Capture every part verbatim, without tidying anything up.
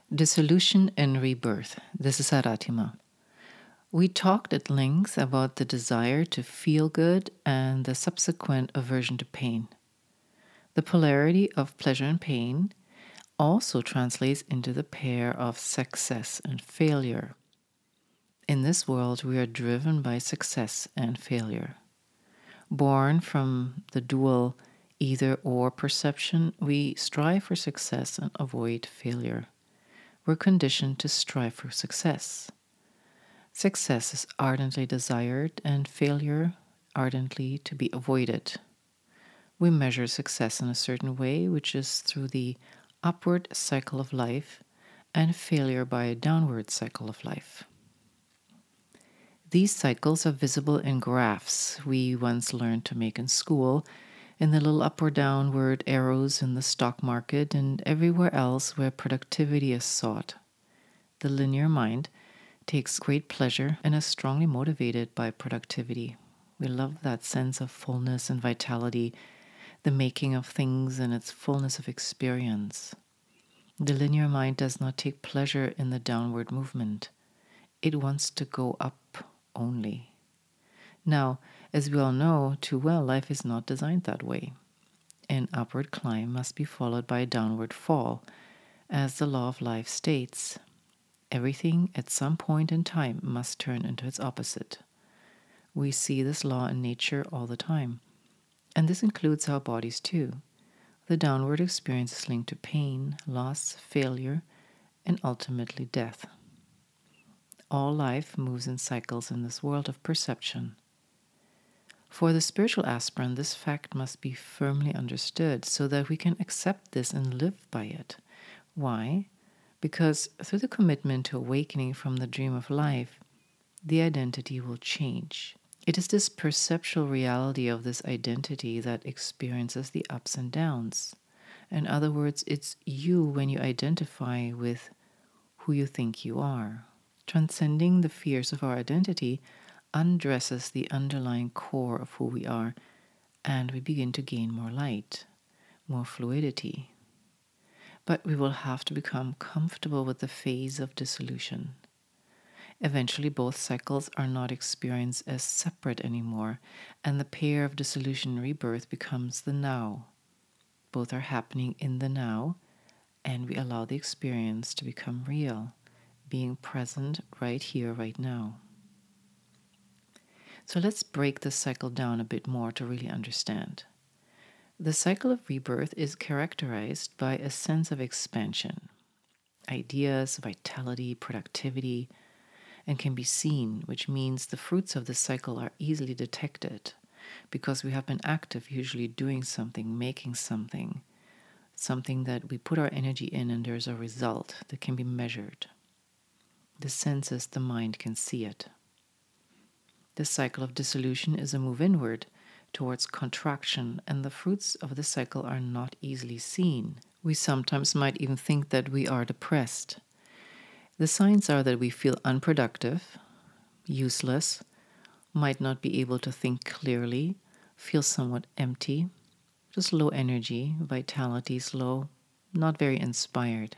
Dissolution and Rebirth. This is Aratima. We talked at length about the desire to feel good and the subsequent aversion to pain. The polarity of pleasure and pain also translates into the pair of success and failure. In this world, we are driven by success and failure. Born from the dual either or perception, we strive for success and avoid failure. We're conditioned to strive for success. Success is ardently desired and failure ardently to be avoided. We measure success in a certain way, which is through the upward cycle of life, and failure by a downward cycle of life. These cycles are visible in graphs we once learned to make in school, in the little up or downward arrows in the stock market and everywhere else where productivity is sought. The linear mind takes great pleasure and is strongly motivated by productivity. We love that sense of fullness and vitality, the making of things and its fullness of experience. The linear mind does not take pleasure in the downward movement. It wants to go up only. Now, as we all know too well, life is not designed that way. An upward climb must be followed by a downward fall, as the law of life states. Everything at some point in time must turn into its opposite. We see this law in nature all the time, and this includes our bodies too. The downward experience is linked to pain, loss, failure, and ultimately death. All life moves in cycles in this world of perception. For the spiritual aspirant, this fact must be firmly understood so that we can accept this and live by it. Why? Because through the commitment to awakening from the dream of life, the identity will change. It is this perceptual reality of this identity that experiences the ups and downs. In other words, it's you when you identify with who you think you are. Transcending the fears of our identity undresses the underlying core of who we are, and we begin to gain more light, more fluidity. But we will have to become comfortable with the phase of dissolution. Eventually, both cycles are not experienced as separate anymore, and the pair of dissolution and rebirth becomes the now. Both are happening in the now, and we allow the experience to become real, being present right here, right now. So let's break this cycle down a bit more to really understand. The cycle of rebirth is characterized by a sense of expansion, ideas, vitality, productivity, and can be seen, which means the fruits of the cycle are easily detected because we have been active, usually doing something, making something, something that we put our energy in and there's a result that can be measured. The senses, the mind can see it. The cycle of dissolution is a move inward towards contraction, and the fruits of the cycle are not easily seen. We sometimes might even think that we are depressed. The signs are that we feel unproductive, useless, might not be able to think clearly, feel somewhat empty, just low energy, vitality is low, not very inspired.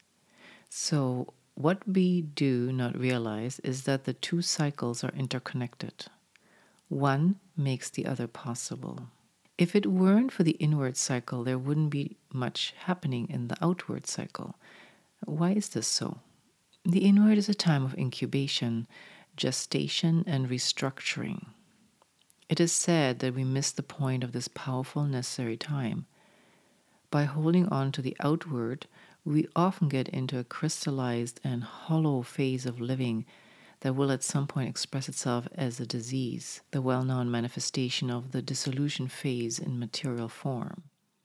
So, what we do not realize is that the two cycles are interconnected. One makes the other possible. If it weren't for the inward cycle, there wouldn't be much happening in the outward cycle. Why is this so? The inward is a time of incubation, gestation, and restructuring. It is said that we miss the point of this powerful, necessary time. By holding on to the outward, we often get into a crystallized and hollow phase of living that will at some point express itself as a disease, the well-known manifestation of the dissolution phase in material form.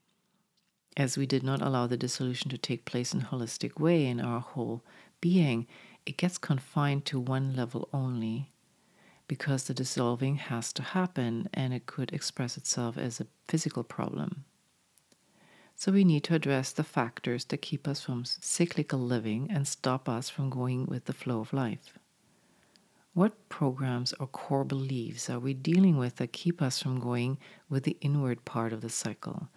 As we did not allow the dissolution to take place in a holistic way in our whole being, it gets confined to one level only because the dissolving has to happen and it could express itself as a physical problem. So we need to address the factors that keep us from cyclical living and stop us from going with the flow of life. What programs or core beliefs are we dealing with that keep us from going with the inward part of the cycle?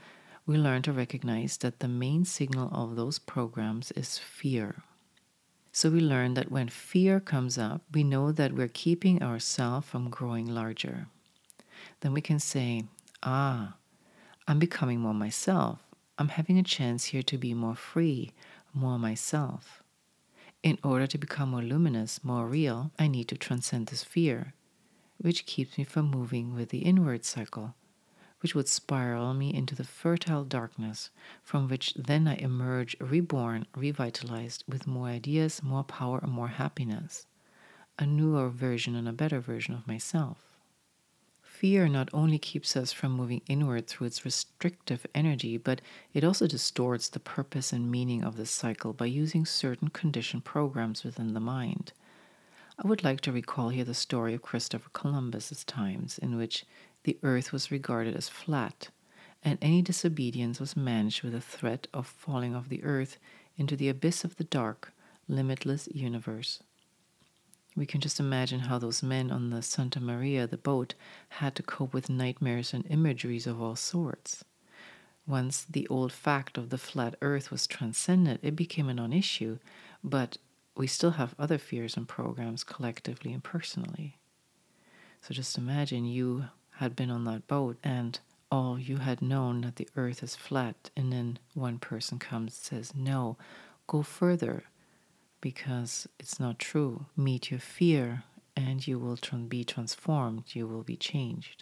we learn to recognize that the main signal of those programs is fear. So we learn that when fear comes up, we know that we're keeping ourselves from growing larger. Then we can say, ah, I'm becoming more myself. I'm having a chance here to be more free, more myself. In order to become more luminous, more real, I need to transcend this fear, which keeps me from moving with the inward cycle, which would spiral me into the fertile darkness, from which then I emerge reborn, revitalized, with more ideas, more power, and more happiness, a newer version and a better version of myself. Fear not only keeps us from moving inward through its restrictive energy, but it also distorts the purpose and meaning of this cycle by using certain conditioned programs within the mind. I would like to recall here the story of Christopher Columbus's times, in which the earth was regarded as flat, and any disobedience was managed with the threat of falling off the earth into the abyss of the dark, limitless universe. We can just imagine how those men on the Santa Maria, the boat, had to cope with nightmares and imageries of all sorts. Once the old fact of the flat earth was transcended, it became a non-issue, but we still have other fears and programs collectively and personally. So just imagine you had been on that boat and all you had known that the earth is flat, and then one person comes and says, no, go further, because it's not true. Meet your fear and you will be transformed, you will be changed.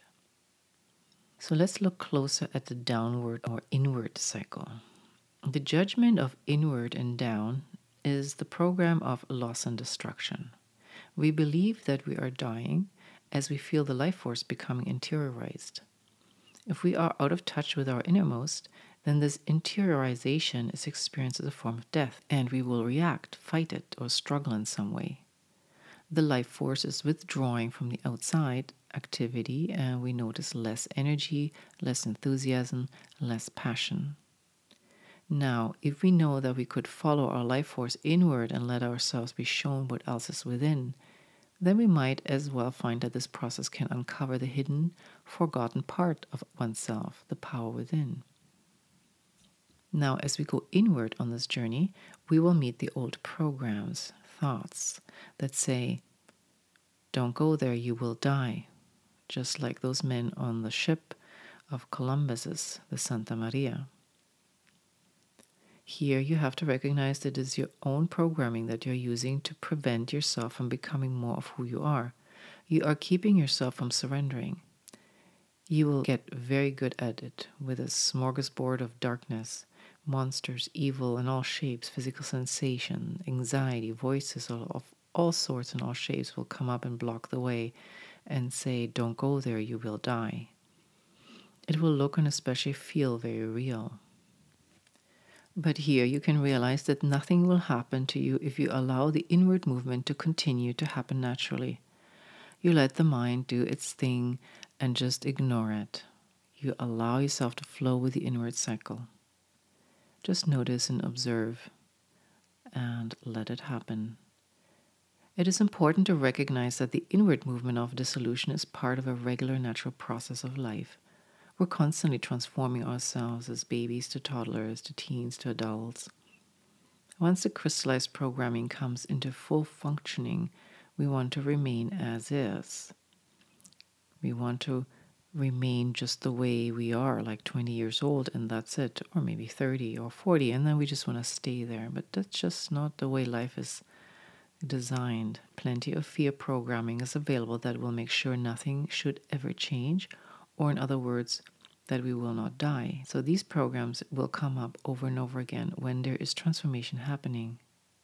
So let's look closer at the downward or inward cycle. The judgment of inward and down is the program of loss and destruction. We believe that we are dying as we feel the life force becoming interiorized. If we are out of touch with our innermost, then this interiorization is experienced as a form of death, and we will react, fight it, or struggle in some way. The life force is withdrawing from the outside activity, and we notice less energy, less enthusiasm, less passion. Now, if we know that we could follow our life force inward and let ourselves be shown what else is within, then we might as well find that this process can uncover the hidden, forgotten part of oneself, the power within. Now, as we go inward on this journey, we will meet the old programs, thoughts that say, don't go there, you will die. Just like those men on the ship of Columbus's, the Santa Maria. Here you have to recognize that it is your own programming that you're using to prevent yourself from becoming more of who you are. You are keeping yourself from surrendering. You will get very good at it with a smorgasbord of darkness, monsters, evil in all shapes, physical sensation, anxiety, voices of all sorts and all shapes will come up and block the way and say, don't go there, you will die. It will look and especially feel very real. But here you can realize that nothing will happen to you if you allow the inward movement to continue to happen naturally. You let the mind do its thing and just ignore it. You allow yourself to flow with the inward cycle. Just notice and observe and let it happen. It is important to recognize that the inward movement of dissolution is part of a regular natural process of life. We're constantly transforming ourselves as babies to toddlers, to teens, to adults. Once the crystallized programming comes into full functioning, we want to remain as is. We want to remain just the way we are, like twenty years old, and that's it, or maybe thirty or forty, and then we just want to stay there. But that's just not the way life is designed. Plenty of fear programming is available that will make sure nothing should ever change, or in other words, that we will not die. So these programs will come up over and over again when there is transformation happening.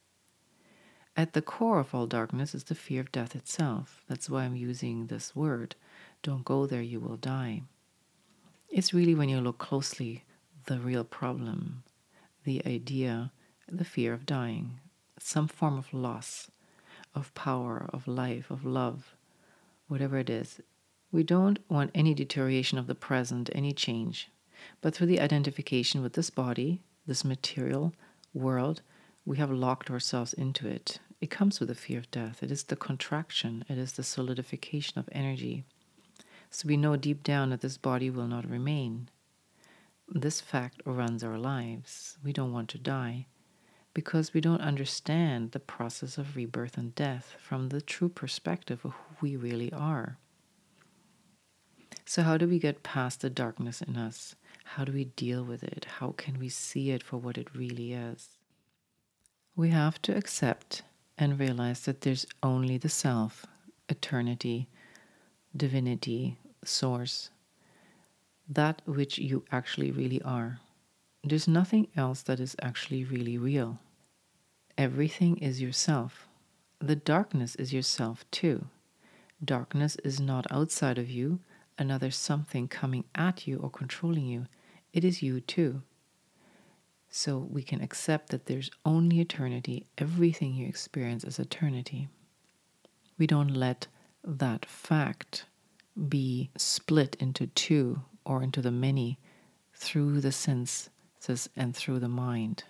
At the core of all darkness is the fear of death itself. That's why I'm using this word. Don't go there, you will die. It's really, when you look closely, the real problem, the idea, the fear of dying, some form of loss, of power, of life, of love, whatever it is. We don't want any deterioration of the present, any change. But through the identification with this body, this material world, we have locked ourselves into it. It comes with the fear of death. It is the contraction. It is the solidification of energy. So we know deep down that this body will not remain. This fact runs our lives. We don't want to die because we don't understand the process of rebirth and death from the true perspective of who we really are. So, how do we get past the darkness in us? How do we deal with it? How can we see it for what it really is? We have to accept and realize that there's only the self, eternity, divinity, source, that which you actually really are. There's nothing else that is actually really real. Everything is yourself. The darkness is yourself too. Darkness is not outside of you, another something coming at you or controlling you. It is you too. So we can accept that there's only eternity. Everything you experience is eternity. We don't let that fact be split into two or into the many through the senses and through the mind.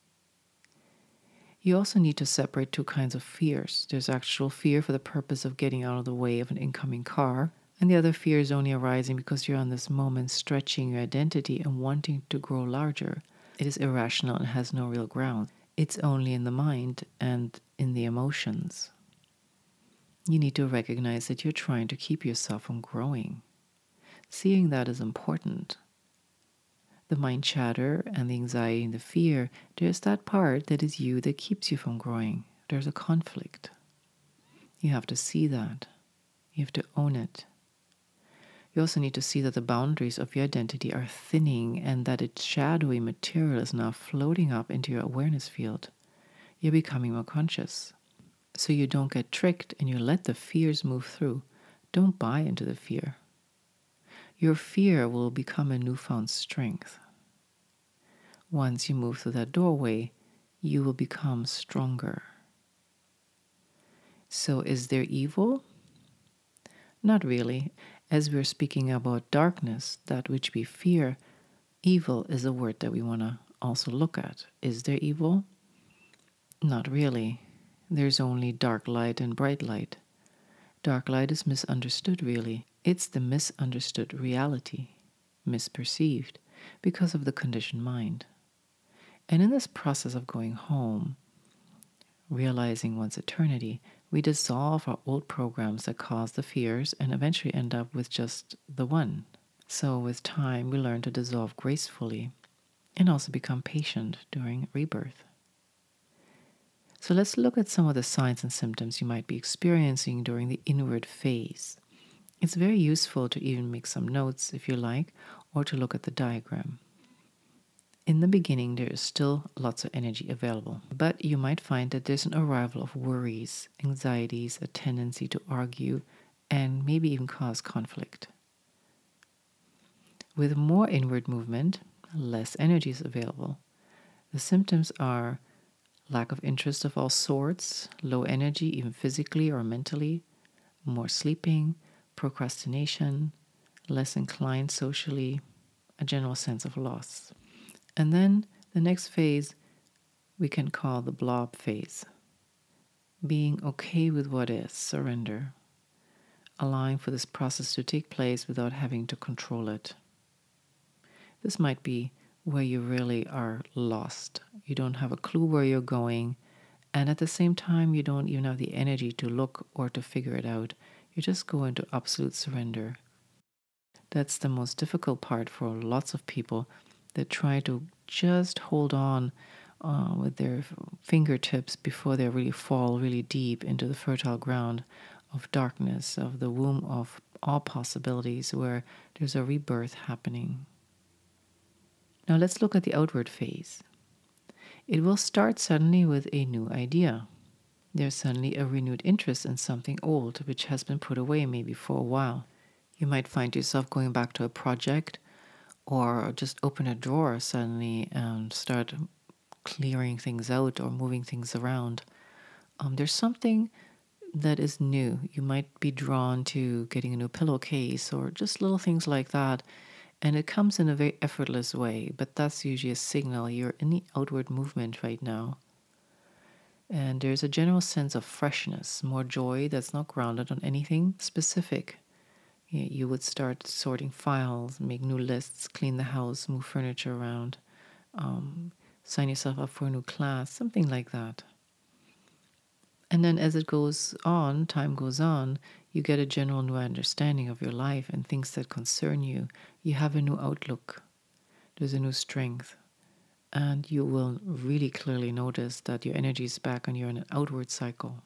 You also need to separate two kinds of fears. There's actual fear for the purpose of getting out of the way of an incoming car, and the other fear is only arising because you're on this moment stretching your identity and wanting to grow larger. It is irrational and has no real ground. It's only in the mind and in the emotions. You need to recognize that you're trying to keep yourself from growing. Seeing that is important. The mind chatter and the anxiety and the fear, there's that part that is you that keeps you from growing. There's a conflict. You have to see that. You have to own it. You also need to see that the boundaries of your identity are thinning and that its shadowy material is now floating up into your awareness field. You're becoming more conscious. So you don't get tricked and you let the fears move through. Don't buy into the fear. Your fear will become a newfound strength. Once you move through that doorway, you will become stronger. So is there evil? Not really. As we're speaking about darkness, that which we fear, evil is a word that we want to also look at. Is there evil? Not really. There's only dark light and bright light. Dark light is misunderstood, really. It's the misunderstood reality, misperceived, because of the conditioned mind. And in this process of going home, realizing one's eternity, we dissolve our old programs that cause the fears and eventually end up with just the one. So with time, we learn to dissolve gracefully and also become patient during rebirth. So let's look at some of the signs and symptoms you might be experiencing during the inward phase. It's very useful to even make some notes if you like, or to look at the diagram. In the beginning, there is still lots of energy available, but you might find that there's an arrival of worries, anxieties, a tendency to argue, and maybe even cause conflict. With more inward movement, less energy is available. The symptoms are lack of interest of all sorts, low energy, even physically or mentally, more sleeping, procrastination, less inclined socially, a general sense of loss. And then the next phase we can call the blob phase. Being okay with what is, surrender. Allowing for this process to take place without having to control it. This might be where you really are lost. You don't have a clue where you're going, and at the same time you don't even have the energy to look or to figure it out. You just go into absolute surrender. That's the most difficult part for lots of people that try to just hold on uh, with their fingertips before they really fall really deep into the fertile ground of darkness, of the womb of all possibilities where there's a rebirth happening. Now let's look at the outward phase. It will start suddenly with a new idea. There's suddenly a renewed interest in something old which has been put away maybe for a while. You might find yourself going back to a project or just open a drawer suddenly and start clearing things out or moving things around. Um, there's something that is new. You might be drawn to getting a new pillowcase or just little things like that. And it comes in a very effortless way, but that's usually a signal you're in the outward movement right now. And there's a general sense of freshness, more joy that's not grounded on anything specific. You would start sorting files, make new lists, clean the house, move furniture around, um, sign yourself up for a new class, something like that. And then as it goes on, time goes on, you get a general new understanding of your life and things that concern you. You have a new outlook. There's a new strength. And you will really clearly notice that your energy is back and you're in an outward cycle.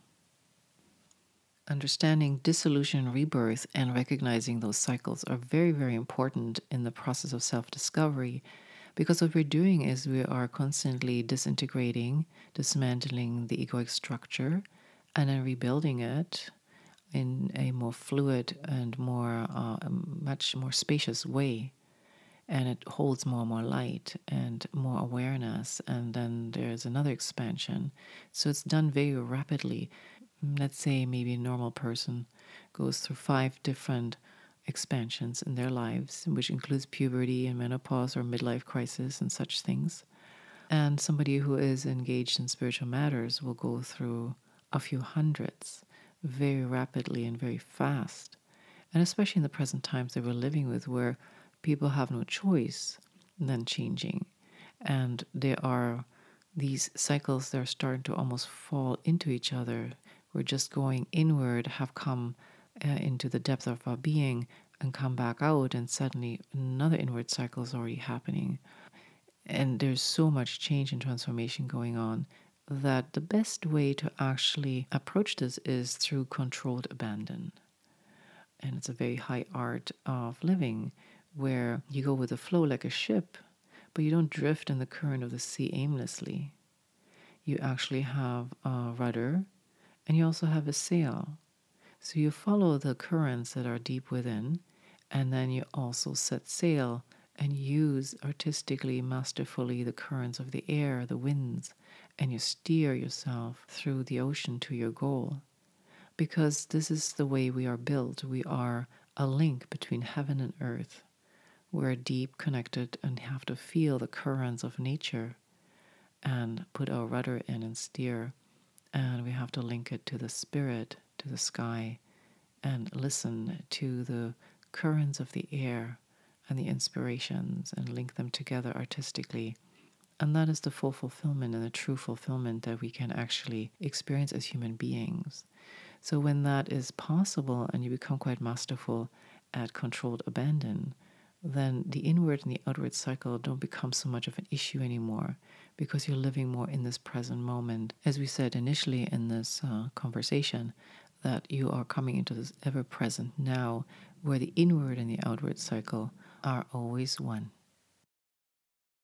Understanding dissolution, rebirth, and recognizing those cycles are very, very important in the process of self-discovery, because what we're doing is we are constantly disintegrating, dismantling the egoic structure, and then rebuilding it in a more fluid and more, uh, much more spacious way. And it holds more and more light and more awareness, and then there's another expansion. So it's done very rapidly. Let's say maybe a normal person goes through five different expansions in their lives, which includes puberty and menopause or midlife crisis and such things. And somebody who is engaged in spiritual matters will go through a few hundreds very rapidly and very fast. And especially in the present times that we're living with, where people have no choice than changing. And there are these cycles that are starting to almost fall into each other. We're just going inward, have come uh, into the depth of our being and come back out, and suddenly another inward cycle is already happening. And there's so much change and transformation going on that the best way to actually approach this is through controlled abandon. And it's a very high art of living, where you go with the flow like a ship, but you don't drift in the current of the sea aimlessly. You actually have a rudder, and you also have a sail. So you follow the currents that are deep within, and then you also set sail and use artistically, masterfully the currents of the air, the winds, and you steer yourself through the ocean to your goal. Because this is the way we are built. We are a link between heaven and earth. We're deep connected and have to feel the currents of nature and put our rudder in and steer. And we have to link it to the spirit, to the sky, and listen to the currents of the air and the inspirations and link them together artistically. And that is the full fulfillment and the true fulfillment that we can actually experience as human beings. So when that is possible and you become quite masterful at controlled abandon, then the inward and the outward cycle don't become so much of an issue anymore, because you're living more in this present moment. As we said initially in this uh, conversation, that you are coming into this ever-present now, where the inward and the outward cycle are always one.